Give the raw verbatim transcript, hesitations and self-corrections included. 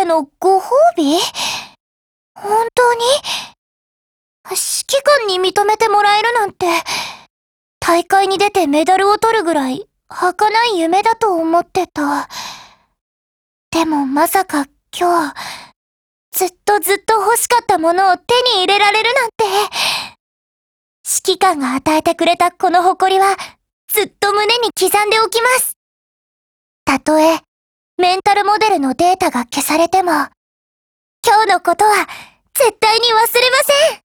のご褒美？本当に？指揮官に認めてもらえるなんて、大会に出てメダルを取るぐらい儚い夢だと思ってた。でもまさか今日、ずっとずっと欲しかったものを手に入れられるなんて。指揮官が与えてくれたこの誇りは、ずっと胸に刻んでおきます。たとえ、メンタルモデルのデータが消されても、今日のことは絶対に忘れません。